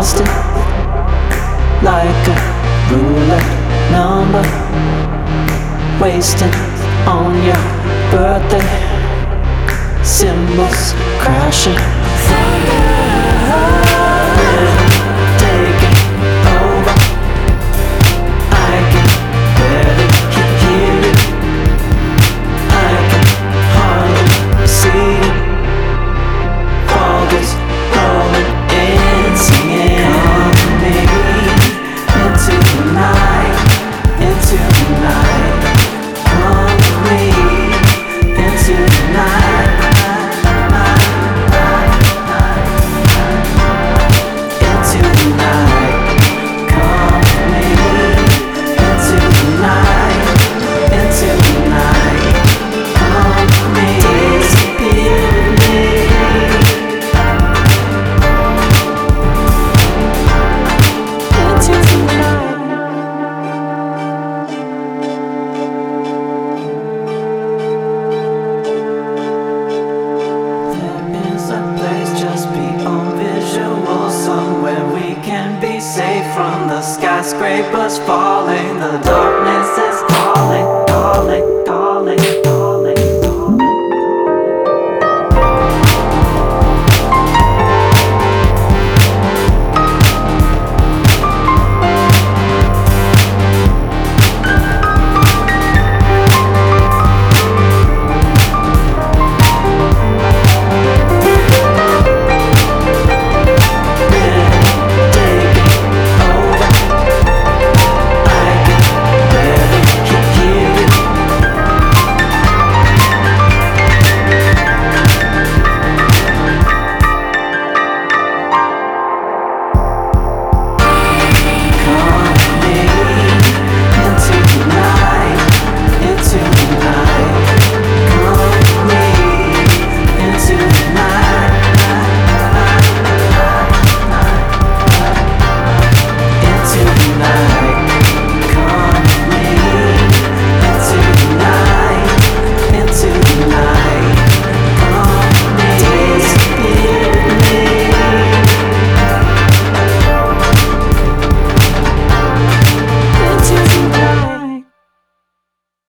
lost it like a roulette number, wasting on your birthday, cymbals crashing, thunder taking over. I can barely hear it, I can hardly see it. Fog is rolling in, singing, come baby, into the night, into the night. Come with me, into the night, into the night. Come with me, into the night, into the night. Come with me, disappear with me. Into the night. There is a place just beyond visual, somewhere we can be safe from the skyscrapers falling. The darkness is calling, calling, calling.